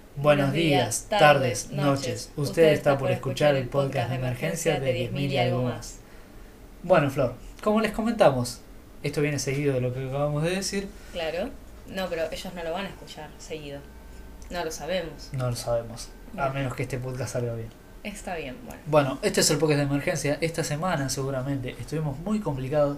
Buenos días, tardes, noches. Usted está por escuchar el podcast de emergencia de 10.000 y algo más. Bueno, Flor, como les comentamos, esto viene seguido de lo que acabamos de decir. Claro. No, pero ellos no lo van a escuchar seguido. No lo sabemos. No lo sabemos, a Bien. menos que este podcast salga bien. Está bien, bueno. Bueno, este es el podcast de emergencia. Esta semana seguramente estuvimos muy complicados.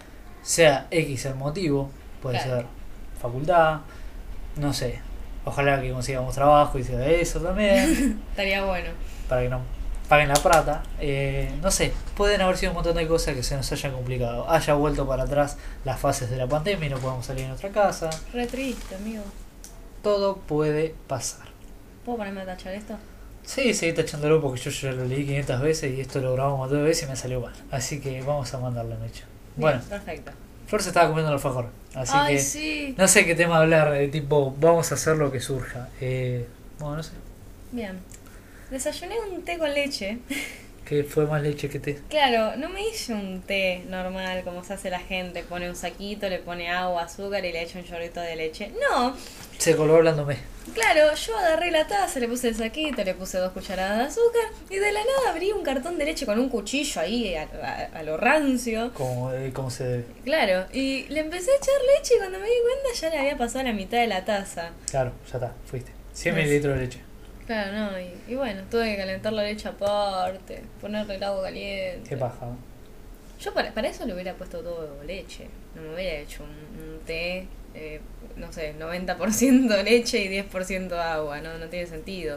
Sea X el motivo, puede Claro. ser facultad, no sé. Ojalá que consigamos trabajo y sea eso también. Estaría bueno. Para que no paguen la plata. No sé, pueden haber sido un montón de cosas que se nos hayan complicado. Haya vuelto para atrás las fases de la pandemia y no podemos salir de nuestra casa. Re triste, amigo. Todo puede pasar. ¿Puedo ponerme a tachar esto? Sí, seguí tachándolo porque yo ya lo leí 500 veces y esto lo grabamos 2 veces y me salió mal. Así que vamos a mandarle mecha. Bueno, Bien, perfecto. Flor se estaba comiendo el alfajor. Así Ay, que sí. no sé qué tema hablar. Tipo, vamos a hacer lo que surja. Bueno, no sé. Bien. Desayuné un té con leche. ¿Qué fue más leche que té? Claro, no me hice un té normal como se hace la gente. Pone un saquito, le pone agua, azúcar y le echa un chorrito de leche. No, Se coló hablándome. claro, yo agarré la taza, le puse el saquito, le puse 2 cucharadas de azúcar y de la nada abrí un cartón de leche con un cuchillo ahí a lo rancio. Como se debe. Claro, y le empecé a echar leche y cuando me di cuenta ya le había pasado la mitad de la taza. Claro, ya está, fuiste. 100 Yes. mililitros de leche. Claro, no, y bueno, tuve que calentar la leche aparte, ponerle el agua caliente. Qué paja, ¿no? Yo para eso le hubiera puesto todo leche, no me hubiera hecho un té, no sé, 90% leche y 10% agua, no tiene sentido.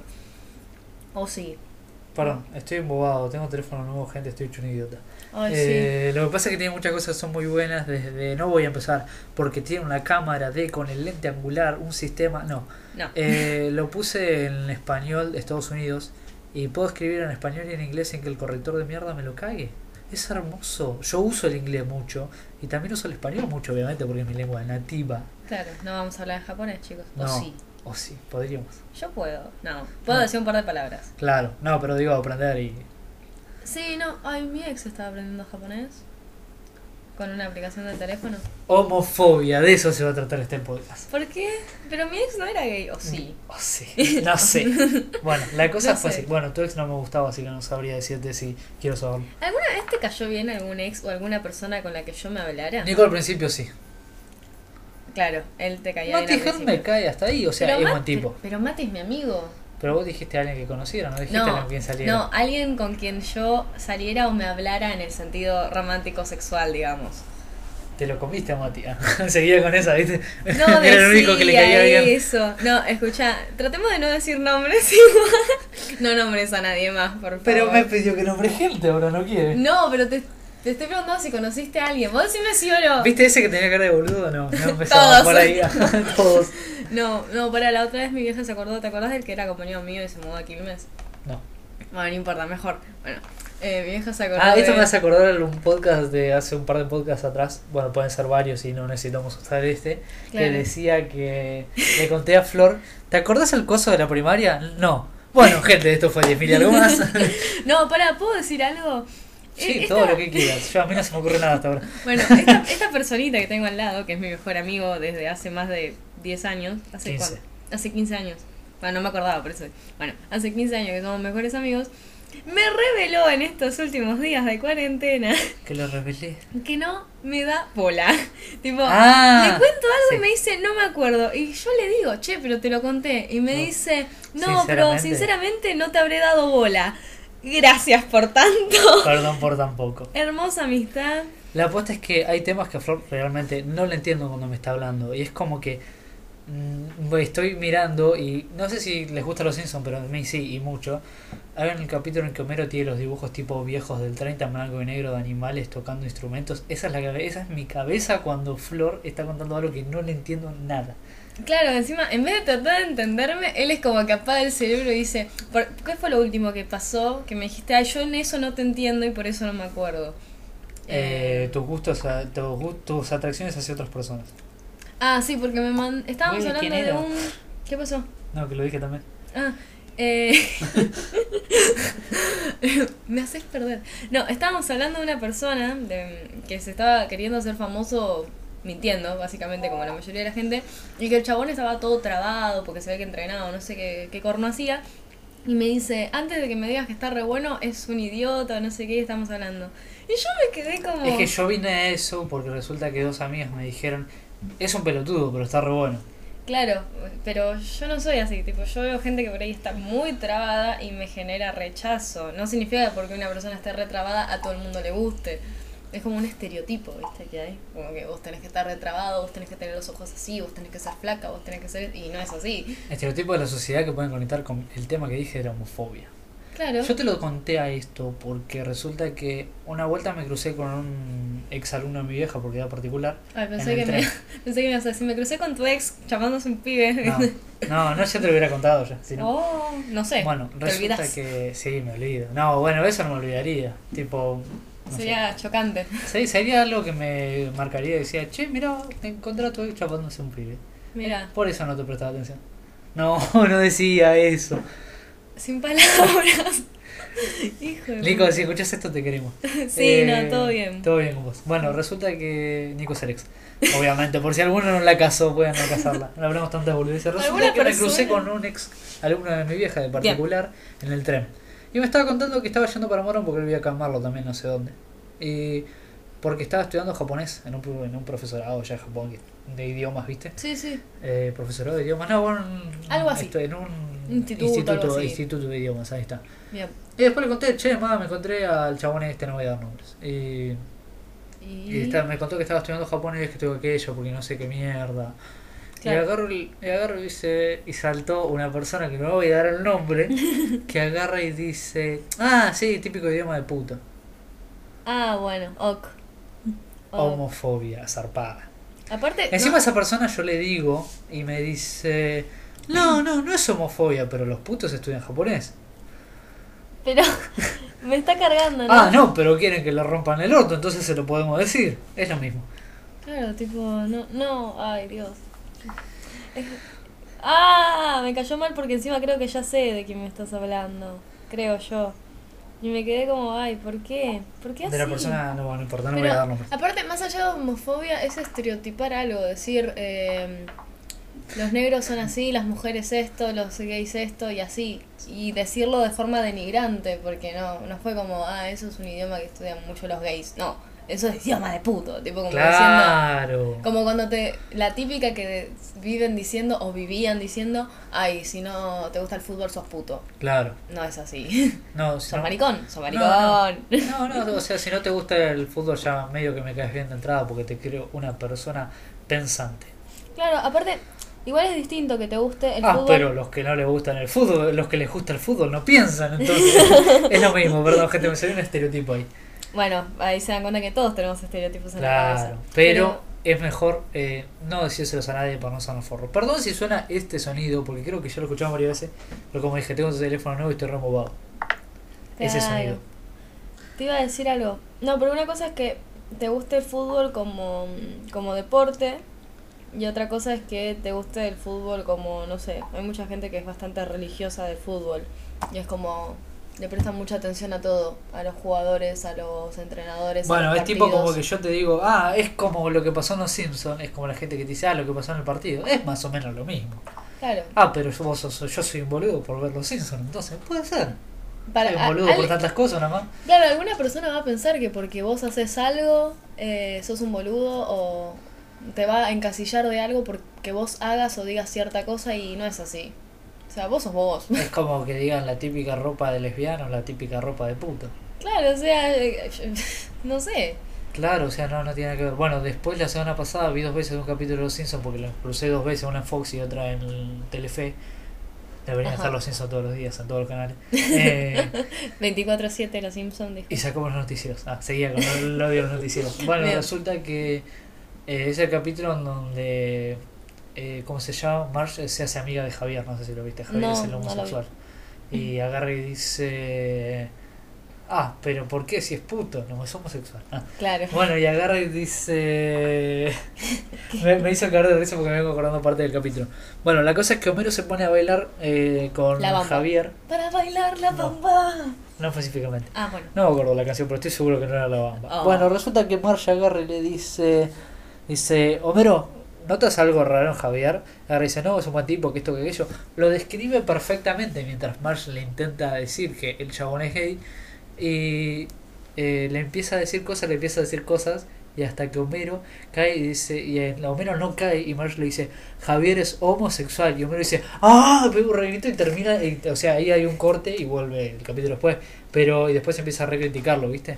O sí. Perdón, estoy embobado, tengo teléfono nuevo, gente, estoy hecho un idiota. Ay, Lo que pasa es que tiene muchas cosas que son muy buenas. Desde no voy a empezar porque tiene una cámara con el lente angular, un sistema. No, sí. No. lo puse en español de Estados Unidos y puedo escribir en español y en inglés sin que el corrector de mierda me lo cague. Es hermoso. Yo uso el inglés mucho y también uso el español mucho, obviamente, porque es mi lengua nativa. Claro, no vamos a hablar en japonés, chicos. No. O sí. O sí, podríamos. Yo puedo. No, puedo No. decir un par de palabras. Claro, no, pero digo aprender y. Sí, no. Ay, mi ex estaba aprendiendo japonés con una aplicación de teléfono. Homofobia, de eso se va a tratar este podcast. ¿Por qué? Pero mi ex no era gay, ¿o sí? Oh, sí, no sé. Bueno, la cosa No fue sé. así. Bueno, tu ex no me gustaba, así que no sabría decirte si quiero saberlo. ¿Alguna vez te cayó bien algún ex o alguna persona con la que yo me hablara? Nico al principio sí. Claro, él te caía Mati bien al Gel me principio. cae hasta ahí, o sea, Pero es buen Mati, tipo. pero Mati es mi amigo. Pero vos dijiste a alguien que conociera, no dijiste a No, alguien con quien saliera. no, alguien con quien yo saliera o me hablara en el sentido romántico sexual, digamos. Te lo comiste a Mati. Seguía con esa, ¿viste? No, Era el único que le decía caía bien. eso. No, escucha, tratemos de no decir nombres igual. No nombres a nadie más, por favor. Pero me pidió que nombre gente, ahora no quiere. No, pero te estoy preguntando si conociste a alguien. Vos decime sí o no. ¿Viste ese que tenía cara de boludo? No empezaba Todos. por ahí. Todos. No, para la otra vez mi vieja se acordó, ¿te acordás del que era compañero mío y se mudó a Quilmes? No. Bueno, no importa, mejor. Bueno, mi vieja se acordó Esto de... me hace acordar un podcast de hace un par de podcasts atrás, bueno, pueden ser varios y no necesitamos usar este, Claro. que decía que le conté a Flor, ¿te acordás el coso de la primaria? No. Bueno, gente, esto fue 10.000 y algo más. No, ¿puedo decir algo? Sí, Esta- todo lo que quieras. Yo, a mí no se me ocurre nada hasta ahora. Bueno, esta personita que tengo al lado, que es mi mejor amigo desde hace más de 10 años, ¿hace 15. cuánto? Hace 15 años. Bueno, no me acordaba, por eso. Bueno, hace 15 años que somos mejores amigos. Me reveló en estos últimos días de cuarentena Que lo revelé. que no me da bola. Tipo, Ah, le cuento algo sí. y me dice, no me acuerdo. Y yo le digo, che, pero te lo conté. Y me No. dice, no, pero Sinceramente. sinceramente no te habré dado bola. Gracias por tanto. Perdón por tan poco. Hermosa amistad. La apuesta es que hay temas que a Flor realmente no le entiendo cuando me está hablando. Y es como que estoy mirando y no sé si les gusta los Simpsons, pero a mí sí, y mucho. Hay un capítulo en que Homero tiene los dibujos tipo viejos del 30 en blanco y negro de animales tocando instrumentos. Esa es mi cabeza cuando Flor está contando algo que no le entiendo nada. Claro, encima, en vez de tratar de entenderme, él es como que apaga el cerebro y dice, ¿qué fue lo último que pasó? Que me dijiste, yo en eso no te entiendo y por eso no me acuerdo. Tus gustos, tus atracciones hacia otras personas. Sí, porque estábamos Oye, hablando ¿quién de era? un... ¿Qué pasó? No, que lo dije también. Me haces perder. No, estábamos hablando de una persona que se estaba queriendo hacer famoso mintiendo, básicamente, como la mayoría de la gente, y que el chabón estaba todo trabado porque se ve que entrenaba, no sé qué corno hacía, y me dice, antes de que me digas que está re bueno, es un idiota, no sé qué estamos hablando. Y yo me quedé como... Es que yo vine a eso porque resulta que dos amigas me dijeron, es un pelotudo, pero está re bueno. Claro, pero yo no soy así, tipo, yo veo gente que por ahí está muy trabada y me genera rechazo. No significa que porque una persona esté retrabada a todo el mundo le guste. Es como un estereotipo, ¿viste? Que hay. Como que vos tenés que estar retrabado, vos tenés que tener los ojos así, vos tenés que ser flaca, vos tenés que ser... Y no es así. Estereotipo de la sociedad que pueden conectar con el tema que dije de la homofobia. Claro. Yo te lo conté a esto porque resulta que una vuelta me crucé con un ex alumno de mi vieja porque era particular. Ay, en el tren. pensé que me ibas a decir, me crucé con tu ex chapándose un pibe. No, ya te lo hubiera contado ya. Si no. Oh, no sé. Bueno, ¿te resulta olvidás? que sí, me olvido. No, bueno, eso no me olvidaría. Tipo, no Sería chocante. sé. Sí, sería algo que me marcaría y decía, che, mira, te encontré a tu ex chapándose un pibe. Mira, Por eso no te prestaba atención. No, no decía eso. sin palabras. Hijo de Nico, si escuchas esto te queremos. Sí, no, todo bien. Todo bien con vos. Bueno, resulta que Nico es el ex. Obviamente, por si alguno no la casó, pueden no casarla. No hablamos tantas boludeces. Resulta ¿Alguna que me persona? crucé con un ex alumno de mi vieja, de particular, en el tren. Y me estaba contando que estaba yendo para Morón porque él vivía acá en Marlo también, no sé dónde. Y porque estaba estudiando japonés en un profesorado ya de Japón, de idiomas, ¿viste? Sí, sí. Profesorado de idiomas, no, bueno, Algo así. en un Instituto, algo así. instituto de idiomas, ahí está. Bien. Y después le conté, che, mamá, me encontré al chabón este, no voy a dar nombres. Y me contó que estaba estudiando japonés, que tengo aquello, porque no sé qué mierda. Claro. Y agarro y dice, y saltó una persona que no voy a dar el nombre, que agarra y dice, ah, sí, típico idioma de puta. Ah, bueno, ok. Homofobia, zarpada. Aparte, Encima no, esa persona yo le digo y me dice, no es homofobia, pero los putos estudian japonés. pero me está cargando, ¿no? Ah, no, pero quieren que le rompan el orto, entonces se lo podemos decir. Es lo mismo. Claro, tipo, no, ay, Dios. Me cayó mal porque encima creo que ya sé de quién me estás hablando. Creo yo. Y me quedé como, ay, ¿por qué? ¿Por qué así? De la persona, no importa, no Pero, voy a dar nombres. aparte, más allá de homofobia, es estereotipar algo. Decir, los negros son así, las mujeres esto, los gays esto y así. Y decirlo de forma denigrante, porque no fue como, eso es un idioma que estudian mucho los gays. No, eso es idioma de puto. Tipo como Claro. diciendo, como cuando la típica que viven diciendo o vivían diciendo, ay, si no te gusta el fútbol sos puto. Claro. No es así. No, si Sos no- maricón. No, o sea, si no te gusta el fútbol ya medio que me caes bien de entrada porque te creo una persona pensante. Claro, aparte, igual es distinto que te guste el fútbol. Pero los que no les gustan el fútbol, los que les gusta el fútbol no piensan, entonces es lo mismo, perdón, gente, me salió un estereotipo ahí. Bueno, ahí se dan cuenta que todos tenemos estereotipos en la cabeza. Claro, pero es mejor no decírselos a nadie para no sonar forro. Perdón si suena este sonido, porque creo que ya lo escuchamos varias veces, pero como dije, tengo un teléfono nuevo y estoy removado. Ese Claro. sonido. Te iba a decir algo. No, pero una cosa es que te guste el fútbol como deporte y otra cosa es que te guste el fútbol como, no sé, hay mucha gente que es bastante religiosa del fútbol y es como, le prestan mucha atención a todo, a los jugadores, a los entrenadores. a Bueno, los es tipo como partidos. que yo te digo, es como lo que pasó en Los Simpsons, es como la gente que te dice, lo que pasó en el partido. Es más o menos lo mismo. Claro. Pero yo soy un boludo por ver Los Simpsons, entonces puede ser. Soy un a- boludo por tantas cosas nada más. Claro, alguna persona va a pensar que porque vos haces algo, sos un boludo o te va a encasillar de algo porque vos hagas o digas cierta cosa y no es así. O sea, vos sos vos. Es como que digan la típica ropa de lesbiano, la típica ropa de puto. Claro, o sea, no sé. Claro, o sea, no tiene nada que ver. Bueno, después la semana pasada vi 2 veces un capítulo de Los Simpsons porque los crucé 2 veces, una en Fox y otra en Telefe. Deberían Ajá. estar Los Simpsons todos los días en todos los canales. 24/7 Los Simpsons, dijo. Y sacamos los noticieros. Seguía con el odio de los noticieros. Bueno, Bien. resulta que es el capítulo en donde, ¿cómo se llama? Marge se hace amiga de Javier, no sé si lo viste. Javier No, es el no lo vi. homosexual. Y agarra y dice, pero ¿por qué si es puto? No, es homosexual. Claro. Bueno, y agarra y dice... me hizo caer de risa porque me vengo acordando parte del capítulo. Bueno, la cosa es que Homero se pone a bailar con La bamba. Javier. Para bailar la No. bamba. No específicamente. Bueno. No me acuerdo la canción, pero estoy seguro que no era la bamba. Oh. Bueno, resulta que Marge agarra y le dice... Dice, Homero, ¿notas algo raro en Javier? Agarra y dice, no, es un buen tipo, que esto, que aquello. Lo describe perfectamente mientras Marge le intenta decir que el chabón es gay. Y le empieza a decir cosas, y hasta que Homero cae y dice, Homero no cae y Marge le dice, Javier es homosexual, y Homero dice, ¡ah! Pega un regrito y termina, o sea, ahí hay un corte y vuelve el capítulo después, pero y después empieza a recriticarlo, ¿viste?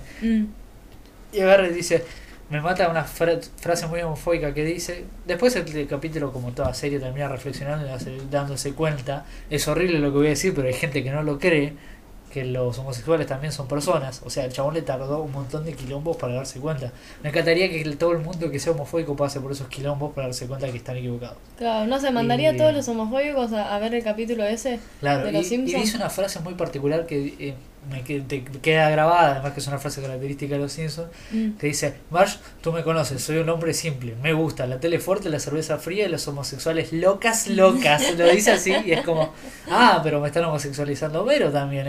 Y agarra y dice, me mata una frase muy homofóbica que dice, después el capítulo, como toda serie, termina reflexionando y dándose cuenta, es horrible lo que voy a decir, pero hay gente que no lo cree, que los homosexuales también son personas. O sea, el chabón le tardó un montón de quilombos para darse cuenta. Me encantaría que todo el mundo que sea homofóbico pase por esos quilombos para darse cuenta que están equivocados. Claro, no sé, mandaría a todos los homofóbicos a ver el capítulo ese de los Simpsons. Y dice una frase muy particular que te queda grabada, además que es una frase característica de los Simpsons, que dice, Marge, tú me conoces, soy un hombre simple, me gusta la tele fuerte, la cerveza fría y los homosexuales locas. Lo dice así y es como, pero me están homosexualizando Homero también,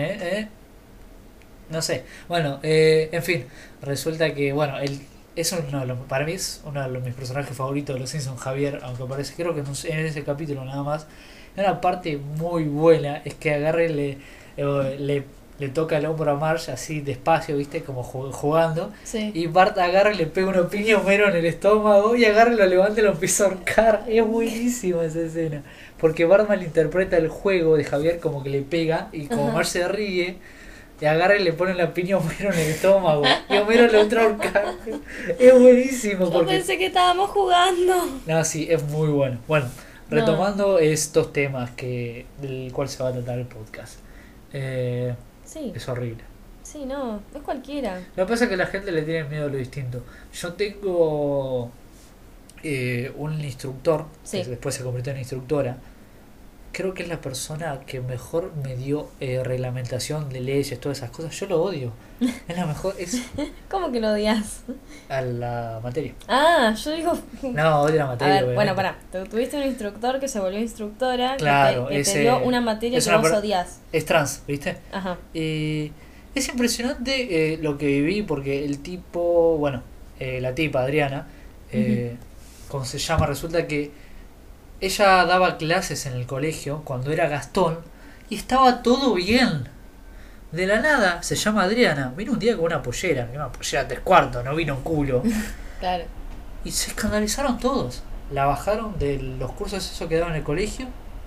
no sé. Bueno, en fin, resulta que, bueno, para mí es uno de mis personajes favoritos de los Simpsons, Javier, aunque parece, creo que en ese capítulo nada más. Una parte muy buena es que agarre le toca el hombro a Marge así despacio, ¿viste? Como jugando. Sí. Y Bart agarra y le pega una piña a Homero en el estómago y agarra y lo levanta y lo empieza a ahorcar. Es buenísima esa escena. Porque Bart malinterpreta el juego de Javier como que le pega y como Marge se ríe, y agarra y le pone la piña a Homero en el estómago. Y Homero le entra a ahorcar. Es buenísimo. Yo pensé que estábamos jugando. No, sí, es muy bueno. Bueno, retomando estos temas del cual se va a tratar el podcast. Sí. Es horrible. Sí, no, es cualquiera. Lo que pasa es que la gente le tiene miedo a lo distinto. Yo tengo un instructor, que después se convirtió en instructora. Creo que es la persona que mejor me dio reglamentación de leyes, todas esas cosas. Yo lo odio. Es la mejor. ¿Cómo que lo odias? A la materia. Yo digo. No, odio la materia. A ver, bueno, pará. Tuviste un instructor que se volvió instructora, claro, que te dio una materia que vos odias. Es trans, ¿viste? Ajá. Es impresionante lo que viví porque el tipo, bueno, la tipa Adriana, como se llama, resulta que ella daba clases en el colegio cuando era Gastón y estaba todo bien. De la nada se llama Adriana. Vino un día con una pollera 3/4, no vino un culo. Claro. Y se escandalizaron todos. La bajaron de los cursos esos que daban en el colegio.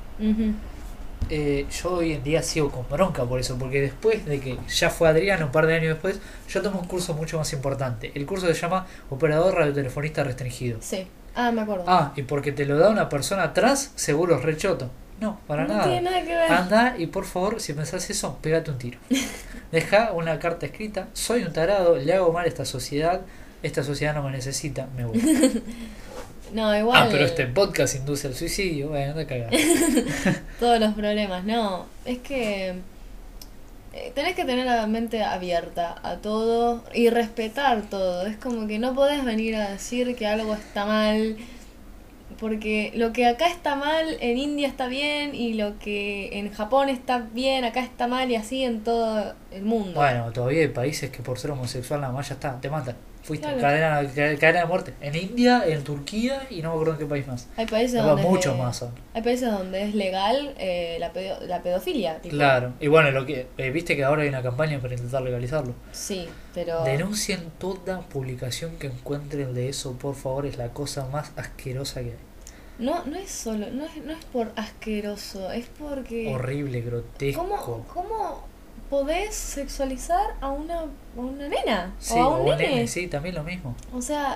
Yo hoy en día sigo con bronca por eso, porque después de que ya fue Adriana, un par de años después, yo tomé un curso mucho más importante. El curso se llama Operador Radiotelefonista Restringido. Sí. Me acuerdo. Y porque te lo da una persona trans, seguro es rechoto. No, para nada. No tiene nada que ver. Anda y por favor, si pensás eso, pégate un tiro. Deja una carta escrita, soy un tarado, le hago mal a esta sociedad no me necesita, me voy. No, igual. Pero este podcast induce al suicidio, bueno, anda a cagar. Todos los problemas, no, es que tenés que tener la mente abierta a todo y respetar todo. Es como que no podés venir a decir que algo está mal, porque lo que acá está mal en India está bien, y lo que en Japón está bien acá está mal, y así en todo el mundo. Bueno, todavía hay países que por ser homosexual nada más ya está, te matan. Fuiste, claro. cadena de muerte. En India, en Turquía y no me acuerdo en qué país más. Hay países donde muchos más son. Hay países donde es legal la pedofilia. Tipo. Claro, y bueno, viste que ahora hay una campaña para intentar legalizarlo. Sí, pero... Denuncien toda publicación que encuentren de eso, por favor, es la cosa más asquerosa que hay. No es solo, no es por asqueroso, es porque... Horrible, grotesco. ¿Cómo podés sexualizar a una nena? Sí, o a un nene? Sí, también lo mismo. O sea,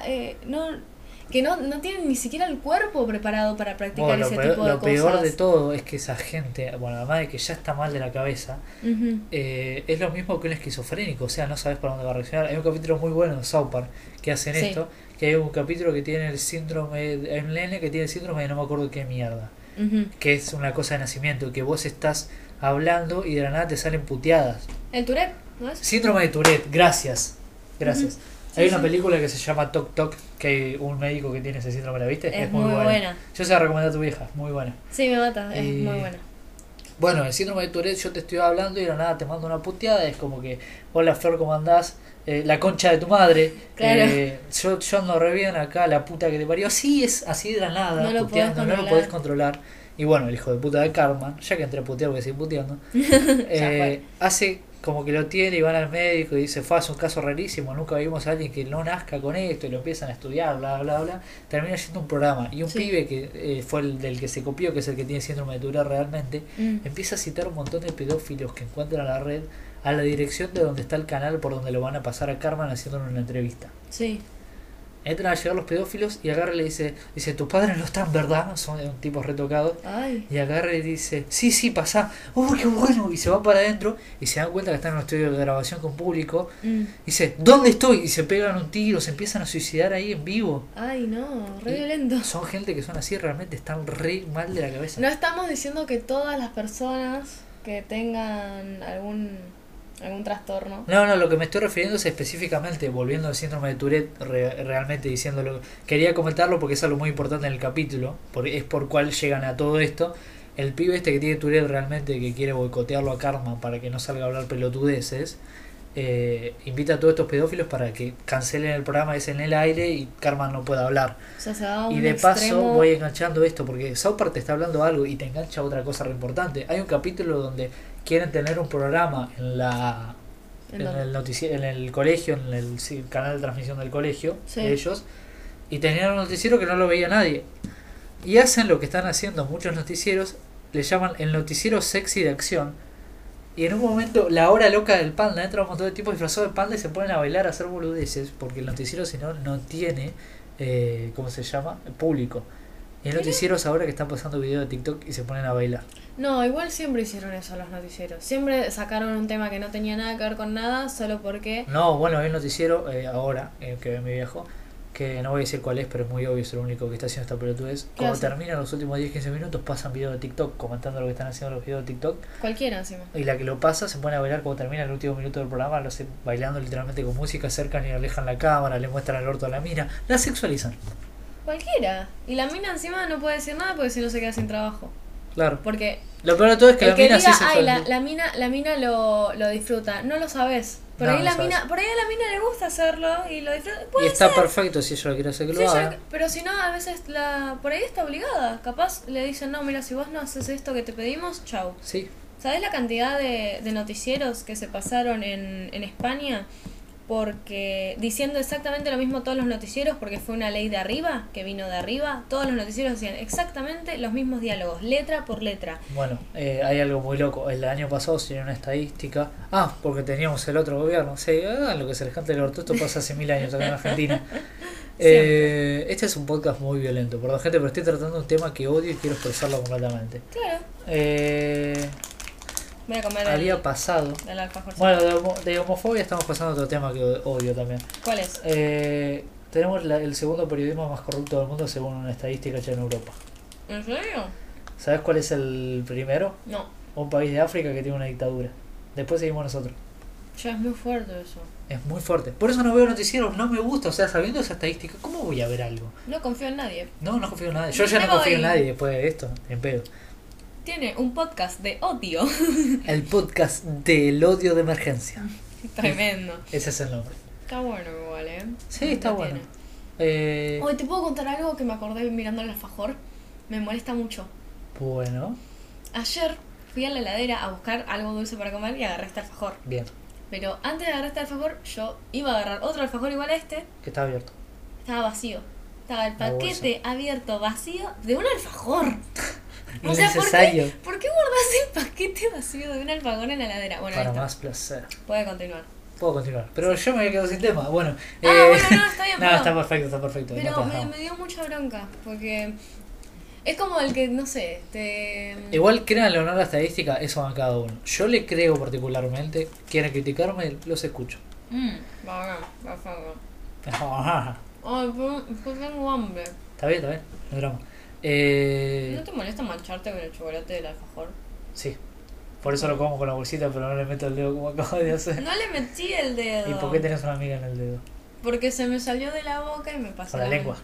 no tienen ni siquiera el cuerpo preparado para practicar ese tipo de cosas. Lo peor de todo es que esa gente, bueno, además de que ya está mal de la cabeza, es lo mismo que un esquizofrénico, o sea, no sabes para dónde va a reaccionar. Hay un capítulo muy bueno de South Park que hacen esto, que hay un capítulo que tiene el síndrome, hay un nene que tiene el síndrome de no me acuerdo qué mierda, que es una cosa de nacimiento, que vos estás hablando y de la nada te salen puteadas. ¿El Tourette? ¿No es? Síndrome de Tourette, gracias. Hay una película que se llama Tok Tok, que hay un médico que tiene ese síndrome, ¿la viste? Es muy buena. Yo se la recomiendo a tu vieja, muy buena. Sí, me mata, es muy buena. Bueno, el síndrome de Tourette, yo te estoy hablando y de la nada te mando una puteada, es como que, hola Flor, ¿cómo andás? La concha de tu madre, Claro. yo ando re bien acá, la puta que te parió. Sí, es así de la nada, No lo puteando, podés no lo controlar. podés controlar. Y bueno, el hijo de puta de Cartman, ya que entré a putear porque sigue puteando, fue. hace como que lo tiene y van al médico y dice, fue, es un caso rarísimo, nunca vimos a alguien que no nazca con esto y lo empiezan a estudiar, bla, bla, bla. Termina yendo un programa y un Sí. pibe que fue el del que se copió, que es el que tiene síndrome de Tourette realmente, empieza a citar un montón de pedófilos que encuentra en la red a la dirección de donde está el canal por donde lo van a pasar a Cartman haciéndole una entrevista. Sí. Entran a llegar los pedófilos y agarra y le dice, tus padres no están, ¿verdad? Son tipos retocados. Ay. Y agarra y dice, sí, pasá, oh, qué bueno. Y se va para adentro y se dan cuenta que están en un estudio de grabación con público. Dice, ¿dónde estoy? Y se pegan un tiro, se empiezan a suicidar ahí en vivo. Ay, no, re Y violento. son gente que son así, realmente están re mal de la cabeza. No estamos diciendo que todas las personas que tengan algún trastorno. No, lo que me estoy refiriendo es específicamente, volviendo al síndrome de Tourette, realmente diciéndolo. Quería comentarlo porque es algo muy importante en el capítulo, porque es por cual llegan a todo esto. El pibe este que tiene Tourette realmente, que quiere boicotearlo a Cartman para que no salga a hablar pelotudeces, invita a todos estos pedófilos para que cancelen el programa ese en el aire y Cartman no pueda hablar. O sea, se va a un Y de paso extremo. voy enganchando esto porque South Park te está hablando algo y te engancha otra cosa re importante. Hay un capítulo donde quieren tener un programa en la ¿En en dónde? el en el colegio, en el canal de transmisión del colegio Sí. de ellos, y tenían un noticiero que no lo veía nadie. Y hacen lo que están haciendo muchos noticieros, le llaman el noticiero sexy de acción. Y en un momento, la hora loca del panda, entra un montón de tipos disfrazados de panda y se ponen a bailar, a hacer boludeces, porque el noticiero si no tiene, ¿cómo se llama? Público. Y hay noticieros ahora que están pasando videos de TikTok y se ponen a bailar. No, igual siempre hicieron eso los noticieros. Siempre sacaron un tema que no tenía nada que ver con nada, solo porque... No, bueno, hay un noticiero ahora, que ve mi viejo, que no voy a decir cuál es, pero es muy obvio, es el único que está haciendo esta pelotudez. Cuando hace? terminan los últimos 10-15 minutos, pasan videos de TikTok comentando lo que están haciendo los videos de TikTok. Cualquiera encima. Y la que lo pasa se pone a bailar cuando termina el último minuto del programa, lo hace bailando literalmente con música, acercan y alejan la cámara, le muestran el orto a la mina, la sexualizan. Cualquiera. Y la mina encima no puede decir nada porque si no se queda sin trabajo. Claro. Porque Lo peor de todo es que el la que mina diga, sí ay, sexualiza. la mina lo disfruta, no lo sabes. Por No, ahí no la sabes. mina, por ahí a la mina le gusta hacerlo y lo disfruta. Y Puede está ser. perfecto si ella lo quiere hacer que Sí, lo haga. pero si no, a veces por ahí está obligada. Capaz le dicen, no, mira, si vos no haces esto que te pedimos, chau. Sí. ¿Sabés la cantidad de noticieros que se pasaron en España? Porque diciendo exactamente lo mismo todos los noticieros, porque fue una ley de arriba, que vino de arriba, todos los noticieros decían exactamente los mismos diálogos, letra por letra. Bueno, hay algo muy loco. El año pasado se dio una estadística. Porque teníamos el otro gobierno. Sí, lo que se les cante el orto. Esto pasa hace 1000 años acá en Argentina. Este es un podcast muy violento. Perdón, gente, pero estoy tratando un tema que odio y quiero expresarlo completamente. Claro, voy a comer Había pasado. el alfajor. Bueno, de homofobia estamos pasando a otro tema que odio también. ¿Cuál es? Tenemos el segundo periodismo más corrupto del mundo según una estadística hecha en Europa. ¿En serio? ¿Sabes cuál es el primero? No, Un país de África que tiene una dictadura. Después seguimos nosotros. ya es muy fuerte eso. Es muy fuerte. Por eso no veo noticieros, no me gusta. O sea, sabiendo esa estadística, ¿cómo voy a ver algo? No confío en nadie. No confío en nadie. Yo ya Me no confío en voy. nadie después de esto, en pedo. Tiene un podcast de odio. El podcast del odio de emergencia. Tremendo. Ese es el nombre. Está bueno igual, Sí, está bueno. Hoy te puedo contar algo que me acordé mirando el alfajor. Me molesta mucho. Bueno, Ayer fui a la heladera a buscar algo dulce para comer y agarré este alfajor. bien. Pero antes de agarrar este alfajor, yo iba a agarrar otro alfajor igual a este. Que está abierto. Estaba vacío. Estaba el La paquete abierto, vacío, de un alfajor. O sea, Innecesario. ¿por qué guardás el paquete vacío de un alfajor en la heladera? Bueno, ahí Para está. más placer. Puede continuar. Puedo continuar. Pero yo me había quedado sin tema. Bueno. Bueno, no, está bien. No, pero- está perfecto, está perfecto. Pero No te me dejamos. dio mucha bronca, porque es como el que, no sé, Igual créanle o no la estadística, eso va a cada uno. Yo le creo particularmente. Quieren criticarme, los escucho. Va, perfecto. Ajá. Ay, pero tengo hambre. Está bien, no hay drama. ¿No te molesta mancharte con el chocolate del alfajor? Sí. Por eso lo como con la bolsita, pero no le meto el dedo como acabo de hacer. No le metí el dedo. ¿Y por qué tenés una amiga en el dedo? Porque se me salió de la boca y me pasó. Con la lengua.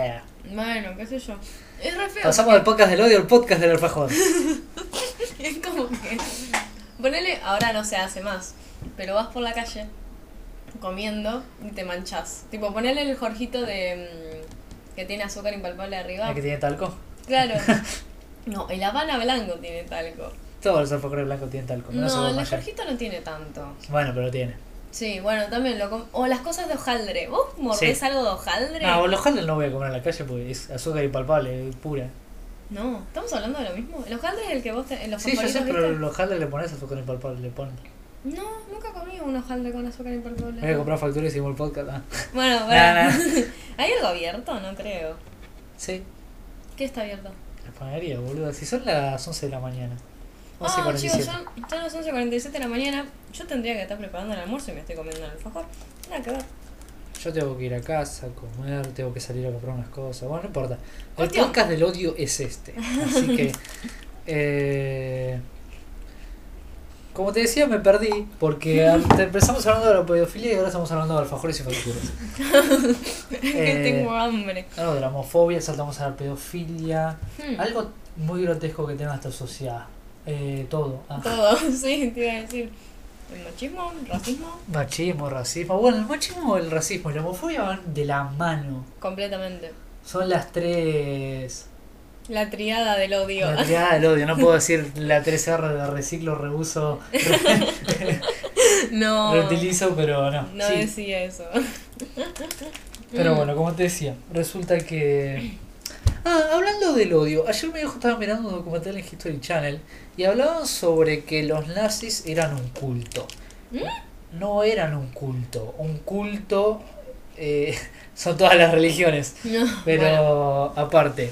Bueno, qué sé yo. Es re feo. Pasamos del podcast del odio al podcast del alfajor. Es como como que... Ponele, ahora no se hace más, pero vas por la calle comiendo y te manchás. Tipo, ponele el Jorgito de que tiene azúcar impalpable arriba. ¿El que tiene talco? Claro. No, el Habana Blanco tiene talco. Todos los alfajores blancos tienen talco. No, se puede el de fallar. Jorgito no tiene tanto. Bueno, pero tiene. Sí, bueno, también o las cosas de hojaldre. ¿Vos mordés Sí. algo de hojaldre? No, los hojaldres no voy a comer en la calle porque es azúcar impalpable, pura. No, ¿estamos hablando de lo mismo? ¿El hojaldre es el que vos en los Sí, yo sé, favoritos, pero viste? los hojaldres le pones azúcar impalpable, le ponen. No, nunca comí un hojaldre con azúcar impalpable. Voy a comprar facturas y seguimos el podcast. Ah. Bueno, bueno. Nah. ¿Hay algo abierto? No creo. Sí, ¿Qué está abierto? la panadería, boludo. Si son las 11 de la mañana. Ah, 11:47. chicos, son las 11:47 de la mañana. Yo tendría que estar preparando el almuerzo y me estoy comiendo un alfajor. Nada que ver. Yo tengo que ir a casa, comer, tengo que salir a comprar unas cosas. Bueno, no importa. El Cuestión. podcast del odio es este. Así que. Como te decía, me perdí. Porque empezamos hablando de la pedofilia y ahora estamos hablando de alfajores y facturas. Que tengo hambre. Algo de la homofobia, saltamos a la pedofilia. Hmm. Algo muy grotesco que tenga esta sociedad. Todo. Ah. Todo, sí, te iba a decir. El machismo, el racismo, Machismo, racismo. Bueno, el machismo, el racismo y la homofobia van de la mano. completamente. Son las tres. La triada del odio. La triada del odio. No puedo decir la 3R de reciclo, reuso, No. reutilizo, pero no. No Sí. decía eso. Pero bueno, como te decía, resulta que. Hablando del odio, ayer mi hijo estaba mirando un documental en History Channel y hablaban sobre que los nazis eran un culto. No eran un culto. Un culto son todas las religiones. No, Pero bueno. aparte,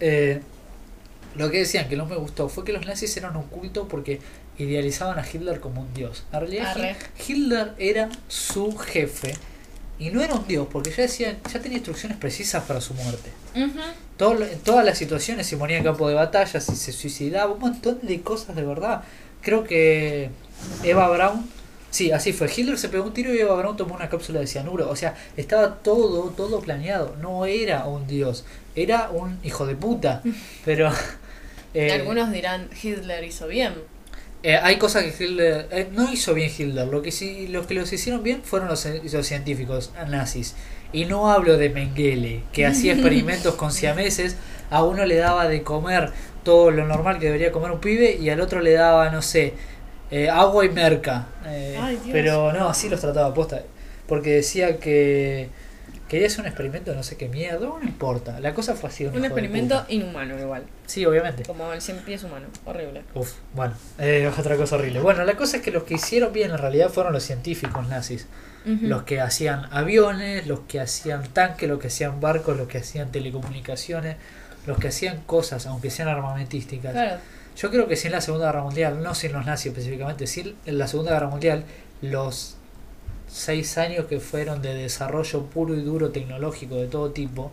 lo que decían que no me gustó fue que los nazis eran un culto porque idealizaban a Hitler como un dios. En realidad Arre. Hitler era su jefe y no era un dios porque ya tenía instrucciones precisas para su muerte. Ujú. En todas las situaciones se moría en campo de batalla, si se suicidaba, un montón de cosas de verdad. Creo que Eva Braun, sí, así fue. Hitler se pegó un tiro y Eva Braun tomó una cápsula de cianuro. O sea, estaba todo planeado. No era un dios, era un hijo de puta. Pero Algunos dirán Hitler hizo bien. hay cosas que Hitler no hizo bien Hitler. Los que los hicieron bien fueron los científicos nazis. Y no hablo de Mengele, que hacía experimentos con siameses. A uno le daba de comer todo lo normal que debería comer un pibe y al otro le daba, no sé, agua y merca. Ay, Dios. Pero no, así los trataba posta. Porque decía que quería hacer un experimento, no sé qué mierda, no importa. La cosa fue así. Un experimento inhumano igual. Sí, obviamente. Como el 100 pies humano. Horrible. Uf, bueno, otra cosa horrible. Bueno, la cosa es que los que hicieron bien en realidad fueron los científicos nazis. Ujú. Los que hacían aviones, los que hacían tanques, los que hacían barcos, los que hacían telecomunicaciones, los que hacían cosas, aunque sean armamentísticas. Claro. Yo creo que sin la Segunda Guerra Mundial, no sin los nazis específicamente, sin la Segunda Guerra Mundial, los 6 años que fueron de desarrollo puro y duro tecnológico de todo tipo,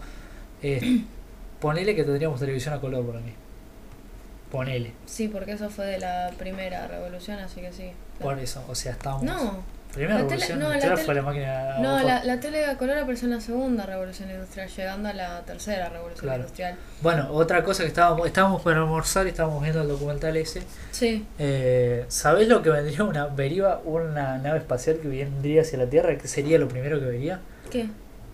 ponele que tendríamos televisión a color para mí. Ponele. Sí, porque eso fue de la primera revolución, así que sí. Por eso, o sea, estábamos... No, Primera la revolución tele- no, la industrial tele- fue la máquina... no, fue- la tele a color apareció en la segunda revolución industrial, llegando a la tercera revolución Claro. industrial. Bueno, otra cosa que estábamos para almorzar y estábamos viendo el documental ese. Sí. ¿Sabés lo que vería una nave espacial que vendría hacia la Tierra? ¿Qué sería lo primero que vería? ¿Qué?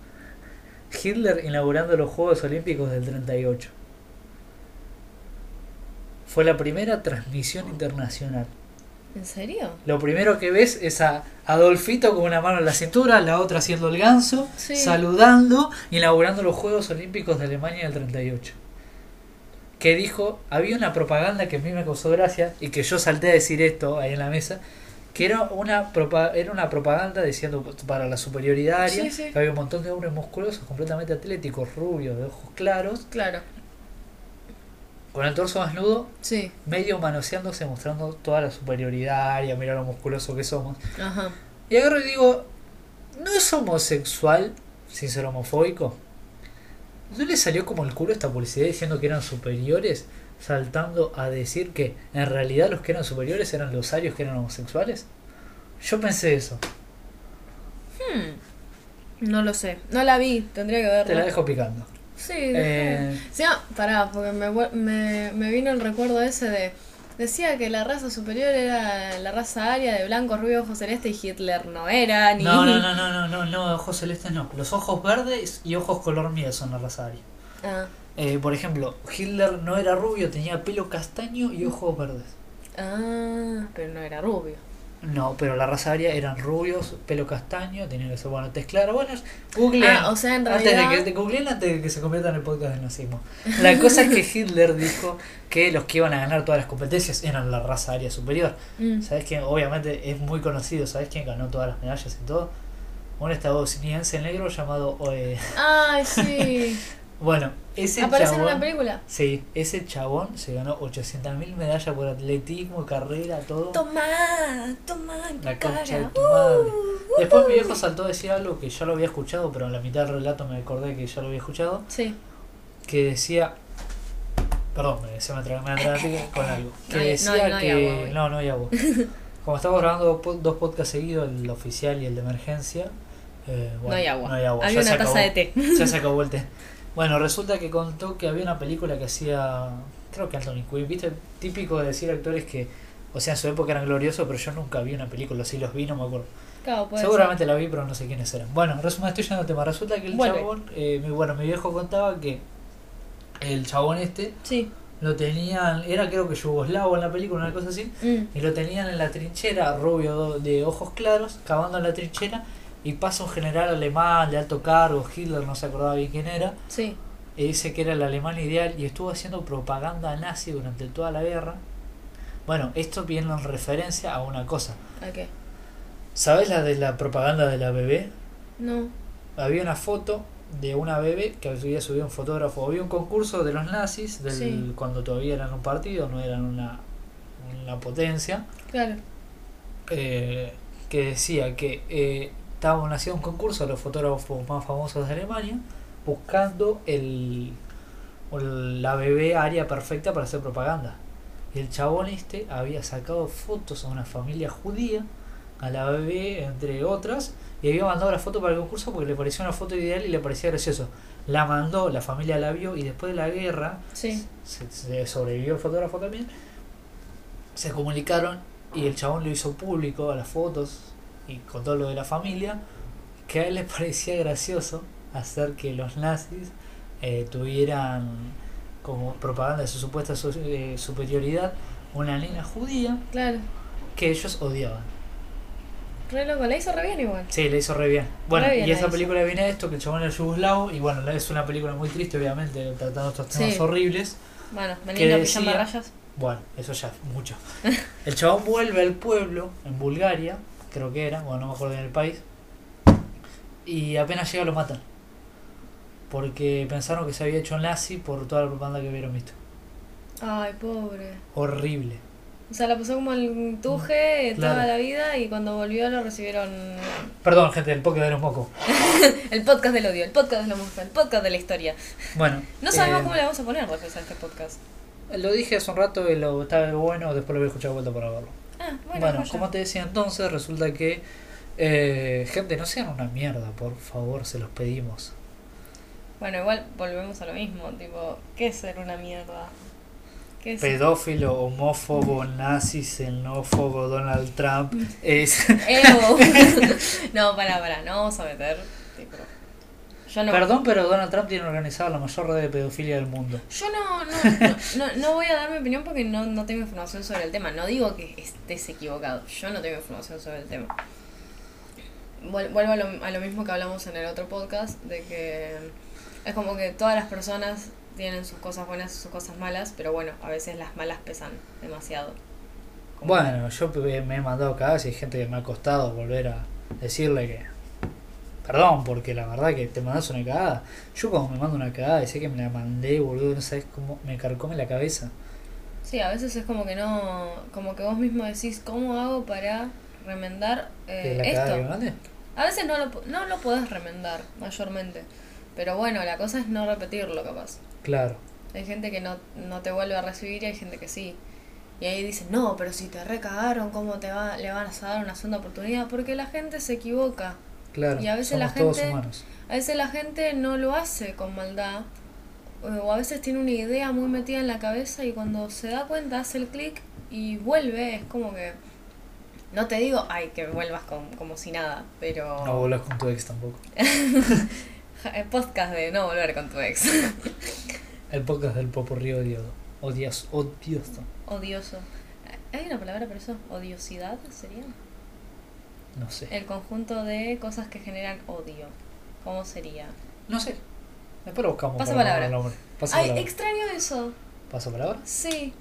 Hitler inaugurando los Juegos Olímpicos del 38. Fue la primera transmisión internacional. ¿En serio? Lo primero que ves es a Adolfito con una mano en la cintura, la otra haciendo el ganso, Sí. saludando, inaugurando los Juegos Olímpicos de Alemania del 38. Que dijo, había una propaganda que a mí me causó gracia y que yo salté a decir esto ahí en la mesa, que era una propaganda diciendo para la superioridad aria, Sí, sí. que había un montón de hombres musculosos, completamente atléticos, rubios, de ojos claros, Claro. con el torso desnudo, Sí. medio manoseándose, mostrando toda la superioridad aria, mira lo musculoso que somos. Ajá. Y agarro y digo, ¿no es homosexual sin ser homofóbico? ¿No le salió como el culo esta publicidad diciendo que eran superiores, saltando a decir que en realidad los que eran superiores eran los arios que eran homosexuales? Yo pensé eso. No lo sé. No la vi, tendría que verla. Te la dejo picando. Sí, Eh, sí, pará, porque me vino el recuerdo ese de Decía que la raza superior era la raza aria de blanco, rubio, ojos celeste y Hitler no era ni... No, ojos celestes no. Los ojos verdes y ojos color miel son la raza aria. Ah, Por ejemplo, Hitler no era rubio, tenía pelo castaño y ojos verdes. pero no era rubio. No, pero la raza aria eran rubios, pelo castaño, tenían que ser bueno, tez clara. Bueno, googleen. O sea, en realidad... Googleen antes de que se convierta en el podcast del nazismo. La cosa es que Hitler dijo que los que iban a ganar todas las competencias eran la raza aria superior. ¿Sabes quién? Obviamente es muy conocido. ¿Sabes quién ganó todas las medallas y todo? Un estadounidense negro llamado... Ay, sí. Bueno, ese ¿aparece chabón... en una película? Sí, ese chabón se ganó 800.000 medallas por atletismo, carrera, todo. Toma en tu La concha de cara. tu madre. Después mi viejo saltó a decir algo que ya lo había escuchado, pero en la mitad del relato me acordé que ya lo había escuchado. Sí. Que decía... Perdón, se me atragantó con algo. Que No hay decía que... agua hoy. No hay agua. Como estamos grabando dos podcasts seguidos, el oficial y el de emergencia... bueno, No hay agua. Había Había una taza de té. Ya se acabó el té. Bueno, resulta que contó que había una película que hacía, creo que Anthony Quinn, viste, típico de decir actores que, o sea, en su época eran gloriosos, pero yo nunca vi una película, si los vi no me acuerdo. Claro, Seguramente la vi, pero no sé quiénes eran. Bueno, resumen, estoy yendo al tema. Resulta que el chabón, mi viejo contaba que el chabón sí. lo tenían, era creo que yugoslavo en la película, una cosa así, y lo tenían en la trinchera, rubio de ojos claros, cavando en la trinchera. Y pasa un general alemán de alto cargo, Hitler no se acordaba bien quién era, sí. y dice que era el alemán ideal y estuvo haciendo propaganda nazi durante toda la guerra. Bueno, esto viene en referencia a una cosa. ¿A qué? ¿Sabes la de la propaganda de la bebé? No. Había una foto de una bebé que había subido un fotógrafo. Había un concurso de los nazis cuando todavía eran un partido, no eran una potencia. Claro. Que decía que... hacía un concurso de los fotógrafos más famosos de Alemania buscando la bebé área perfecta para hacer propaganda. Y el chabón había sacado fotos a una familia judía, a la bebé entre otras, y había mandado la foto para el concurso porque le pareció una foto ideal y le parecía gracioso. La mandó, la familia la vio y después de la guerra se sobrevivió el fotógrafo también. Se comunicaron y el chabón lo hizo público a las fotos y con todo lo de la familia, que a él le parecía gracioso hacer que los nazis tuvieran como propaganda de su supuesta superioridad una nena judía, claro, que ellos odiaban. Re loco, la hizo re bien igual. Sí, le hizo re bien. Bueno, re bien y esa película viene de esto, que el chabón era yugoslavo, y bueno, es una película muy triste, obviamente, tratando estos temas horribles. Bueno, venía a pijama rayas. Bueno, eso ya es mucho. El chabón vuelve al pueblo, en Bulgaria, creo que era, bueno, no me acuerdo en el país, y apenas llega lo matan porque pensaron que se había hecho nazi por toda la propaganda que hubieron visto. Ay, pobre. Horrible. O sea, la pasó como el tuje toda la vida y cuando volvió lo recibieron... Perdón, gente, el podcast de los mocos. El podcast del odio, el podcast de la mujer, el podcast de la historia. Bueno. No sabemos cómo le vamos a poner después a este podcast. Lo dije hace un rato y estaba bueno, después lo voy a escuchar de vuelta para verlo. Bueno, como te decía entonces, resulta que gente, no sean una mierda, por favor, se los pedimos. Bueno, igual volvemos a lo mismo, tipo, ¿qué es ser una mierda? ¿Qué es? Pedófilo, homófobo, nazi, xenófobo, Donald Trump es... No, pará, no vamos a meter, tipo... Yo no... Perdón, pero Donald Trump tiene organizada la mayor red de pedofilia del mundo. Yo no voy a dar mi opinión porque no tengo información sobre el tema. No digo que estés equivocado. Yo no tengo información sobre el tema. Vuelvo a lo mismo que hablamos en el otro podcast, de que es como que todas las personas tienen sus cosas buenas y sus cosas malas, pero bueno, a veces las malas pesan demasiado. Bueno, yo me he mandado cagadas y hay gente que me ha costado volver a decirle que... Perdón, porque la verdad que te mandas una cagada. Yo cuando me mando una cagada y sé que me la mandé, boludo, no sabes cómo me carcome la cabeza. Sí, a veces es como que no... Como que vos mismo decís, ¿cómo hago para remendar ¿La esto? cagada que me mandé? A veces no lo podés remendar, mayormente. Pero bueno, la cosa es no repetirlo, capaz. Claro. Hay gente que no te vuelve a recibir y hay gente que sí. Y ahí dicen, no, pero si te recagaron, ¿cómo le van a dar una segunda oportunidad? Porque la gente se equivoca. Claro, y a veces somos todos humanos. A veces la gente no lo hace con maldad. O a veces tiene una idea muy metida en la cabeza y cuando se da cuenta hace el clic y vuelve, es como que... No te digo, ay, que vuelvas como si nada, pero... No vuelvas con tu ex tampoco. El podcast de no volver con tu ex. El podcast del popurrí odioso. Odioso. Odioso. ¿Hay una palabra para eso? ¿Odiosidad sería? No sé. El conjunto de cosas que generan odio. ¿Cómo sería? No sé. Después lo buscamos. Pasa para palabra. el nombre. Pasa Ay, palabra. extraño eso. ¿Pasa palabra? Sí.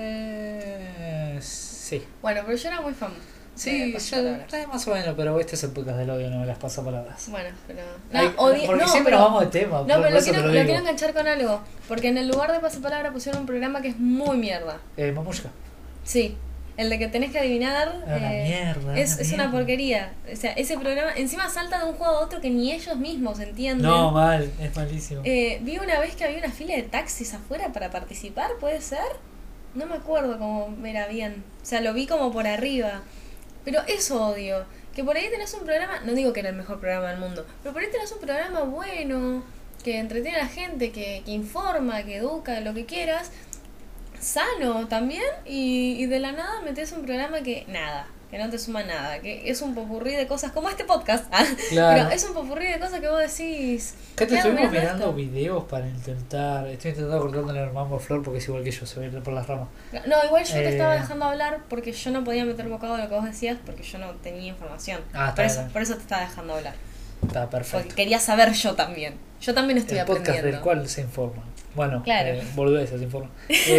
Sí. Bueno, pero yo era muy fan. Sí, yo más o menos, pero este es el podcast del odio, no me las pasapalabras. Bueno, pero... Porque siempre nos vamos de tema. No, pero por eso te lo digo. quiero enganchar con algo. Porque en el lugar de pasapalabra pusieron un programa que es muy mierda. Mamushka. Sí. El de que tenés que adivinar... Una mierda. Es una porquería. O sea, ese programa encima salta de un juego a otro que ni ellos mismos entienden. No, mal, es malísimo. Vi una vez que había una fila de taxis afuera para participar, ¿puede ser? No me acuerdo cómo era bien. O sea, lo vi como por arriba. Pero eso odio. Que por ahí tenés un programa, no digo que era el mejor programa del mundo, pero por ahí tenés un programa bueno, que entretiene a la gente, que informa, que educa, lo que quieras, sano también, y de la nada metés un programa que nada, que no te suma nada, que es un popurrí de cosas como este podcast. Claro. Pero es un popurrí de cosas que vos decís. ¿Qué te ¿qué hago estuvimos mirando mirando esto? videos para intentar? Estoy intentando cortándole el mambo a Flor porque es igual que yo, se va a ir por las ramas. No, igual yo te estaba Eh. dejando hablar porque yo no podía meter bocado de lo que vos decías porque yo no tenía información. Ah, por está eso, bien. por eso te estaba dejando hablar. Está Porque perfecto. quería saber yo también. Yo también estoy El podcast aprendiendo. del cual se informa. Bueno, Claro. boludeces se informa.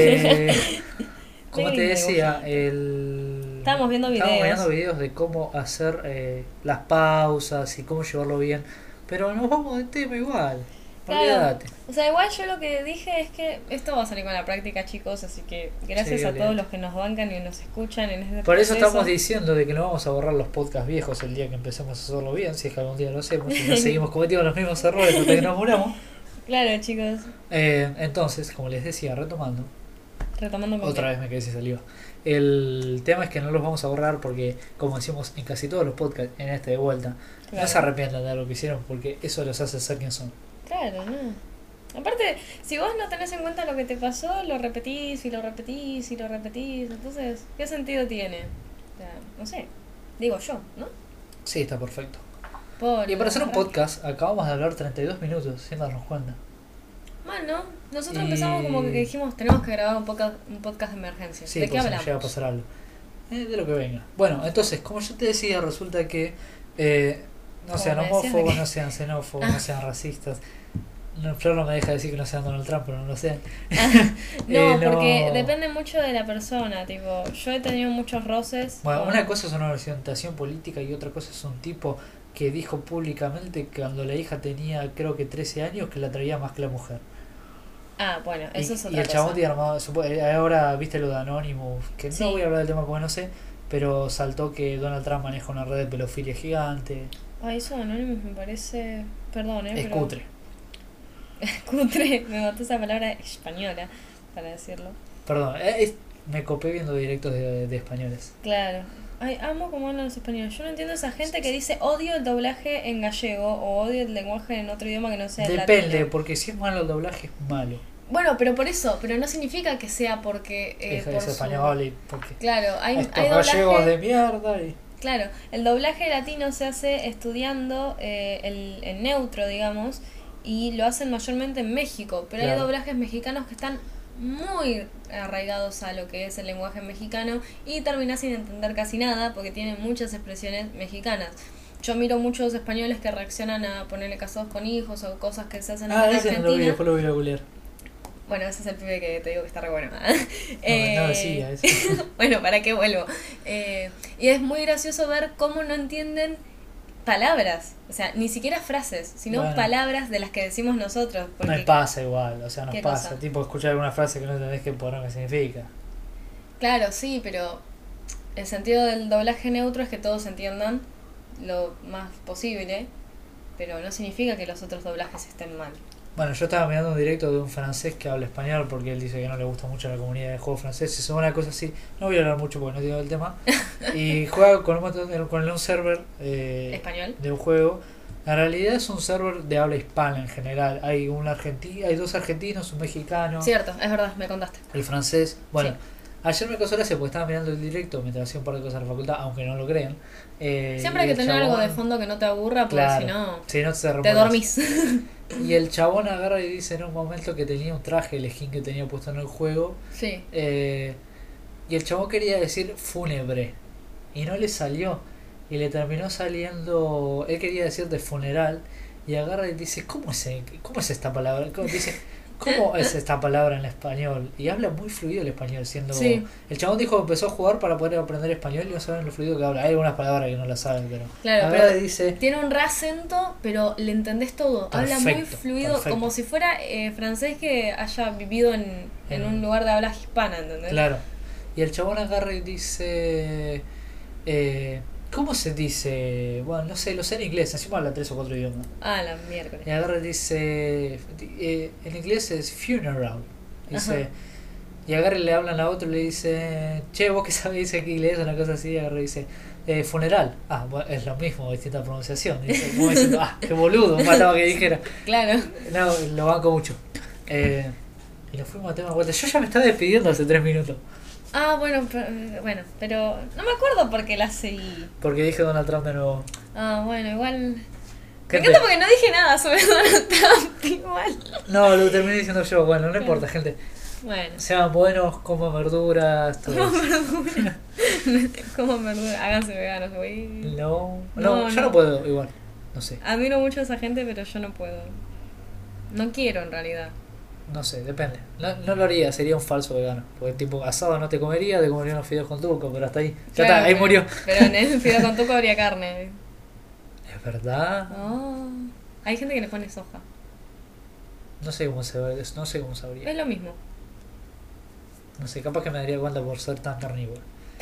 Como Qué te lindo decía, dibujito. Estábamos viendo estábamos videos. mirando videos de cómo hacer las pausas y cómo llevarlo bien. Pero nos vamos de tema igual. Claro. Olvídate. O sea, igual yo lo que dije es que esto va a salir con la práctica, chicos, así que gracias Sí, a olvídate. todos los que nos bancan y nos escuchan en este Por eso proceso. estamos diciendo de que no vamos a borrar los podcasts viejos el día que empecemos a hacerlo bien, si es que algún día lo hacemos y no seguimos cometiendo los mismos errores hasta que nos muramos. Claro, chicos, Entonces, como les decía, retomando, retomando con otra vez me quedé sin saliva. El tema es que no los vamos a borrar porque, como decimos en casi todos los podcasts, en este de vuelta, Claro. no se arrepientan de lo que hicieron porque eso los hace ser quien son. Claro, no. Aparte, si vos no tenés en cuenta lo que te pasó, lo repetís y lo repetís y lo repetís, entonces, ¿qué sentido tiene? O sea, no sé, digo yo, ¿no? Sí, está perfecto. Por Y para hacer un la podcast, acabamos de hablar 32 minutos, sin darnos cuenta. Bueno, nosotros Y- empezamos como que dijimos, tenemos que grabar un podcast de emergencia. Sí, ¿De por qué si nos hablamos? llega a pasar algo. De lo que venga. Bueno, entonces, como yo te decía, resulta que no Como sean me decías de homófobos, que- no sean xenófobos, Ah. no sean racistas. No, Flor no me deja decir que no sean Donald Trump, pero no lo sean. No, No. porque depende mucho de la persona, tipo, yo he tenido muchos roces. Bueno, con- una cosa es una orientación política y otra cosa es un tipo que dijo públicamente que cuando la hija tenía creo que 13 años que la traía más que la mujer. Ah, bueno, eso y, es y otra el cosa. chabón tiene armado, ahora viste lo de Anonymous, que Sí. no voy a hablar del tema porque no sé, pero saltó que Donald Trump maneja una red de pedofilia gigante. Ay, eso de Anonymous me parece... Perdón, Es pero... cutre. Cutre, me mató esa palabra española, para decirlo. Perdón, me copé viendo directos de españoles. Claro. Ay, amo cómo hablan los españoles. Yo no entiendo esa gente que dice odio el doblaje en gallego o odio el lenguaje en otro idioma que no sea el Depende, latino. porque si es malo el doblaje es malo. Bueno, pero por eso, pero no significa que sea porque... Es por su- español y porque Claro, hay estos doblaje... gallegos de mierda y... Claro, el doblaje latino se hace estudiando el neutro, digamos, y lo hacen mayormente en México, pero hay Claro. doblajes mexicanos que están muy arraigados a lo que es el lenguaje mexicano y terminás sin entender casi nada porque tienen muchas expresiones mexicanas. Yo miro muchos españoles que reaccionan a ponerle casados con hijos o cosas que se hacen Ah, acá en ese no lo vi, Argentina. después lo voy a googlear. Bueno, ese es el pibe que te digo que está re bueno. No decía eso. Bueno, ¿para qué vuelvo? Y es muy gracioso ver cómo no entienden palabras. O sea, ni siquiera frases, sino Bueno. palabras de las que decimos nosotros. Me Porque, pasa igual, o sea, nos ¿Qué pasa. cosa? Tipo, escuchar alguna frase que no entendés qué poronga significa. claro, sí, pero el sentido del doblaje neutro es que todos entiendan lo más posible, pero no significa que los otros doblajes estén mal. Bueno, yo estaba mirando un directo de un francés que habla español porque él dice que no le gusta mucho la comunidad de juegos franceses o una cosa así. No voy a hablar mucho porque no tengo el tema. Y juega con un server ¿Español? de un juego. En realidad es un server de habla hispana en general. Hay dos argentinos, un mexicano, Cierto, es verdad, me contaste. el francés. Bueno, Ayer me causó gracia porque estaba mirando el directo mientras hacía un par de cosas en la facultad, aunque no lo crean. Siempre hay que tener algo de fondo que no te aburra, porque claro, si no, te te dormís. Y el chabón agarra y dice en un momento que tenía un traje, el skin que tenía puesto en el juego. Sí. Y el chabón quería decir fúnebre. Y no le salió. Y le terminó saliendo. Él quería decir de funeral. Y agarra y dice: ¿Cómo es esta palabra? ¿Cómo es esta palabra en español? Y habla muy fluido el español, siendo... Sí. El chabón dijo que empezó a jugar para poder aprender español y no saben lo fluido que habla. Hay algunas palabras que no las saben, pero... Claro, agarra pero y dice... tiene un re-acento, pero le entendés todo. Habla muy Perfecto, fluido, perfecto. como si fuera francés que haya vivido en un lugar de habla hispana, ¿entendés? Claro. Y el chabón agarra y dice... ¿Cómo se dice? Bueno, no sé, lo sé en inglés. Encima habla 3 o 4 idiomas. Ah, la miércoles. Y agarra y dice... en inglés es funeral. Dice... Ajá. Y agarra y le hablan a otro y le dice... Che, vos que sabés aquí inglés, una cosa así. Y agarra y dice... funeral. Ah, bueno, es lo mismo, distinta pronunciación. Y dice, como diciendo, qué boludo, faltaba que dijera. Claro. No, lo banco mucho. Y nos fuimos a tema vuelta. Yo ya me estaba despidiendo hace 3 minutos. Ah, bueno, pero no me acuerdo por qué la seguí. Porque dije Donald Trump de nuevo. Ah, bueno, igual... Me Gente, encanta porque no dije nada sobre Donald Trump, igual. no, lo terminé diciendo yo. Bueno, no importa, gente. Bueno. Sean buenos, coman verduras, todo Como eso. verdura. Como verdura. Háganse veganos, güey. No, No, yo no. no puedo, igual. No sé, Admiro mucho a esa gente, pero yo no puedo. No quiero, en realidad. no sé, depende. No lo haría, sería un falso vegano. Porque tipo, asado no te comería unos fideos con tuco, pero hasta ahí. Ya Claro, está, ahí pero- murió. Pero en el fideo con tuco habría carne. ¿Es verdad? Oh. Hay gente que le pone soja. No sé cómo se ve, no sé cómo sabría. Es lo mismo. No sé, capaz que me daría cuenta por ser tan carnívoro.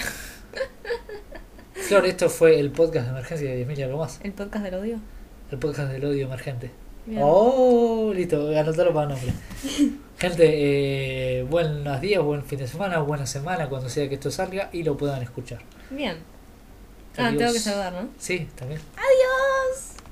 Flor, esto fue el podcast de emergencia de 10.000 y algo más. ¿El podcast del odio? El podcast del odio emergente. Bien. Oh, listo, anotalo para nombre. Gente, buenos días, buen fin de semana, buena semana, cuando sea que esto salga y lo puedan escuchar. Bien. Adiós. Tengo que saludar, ¿no? Sí, también.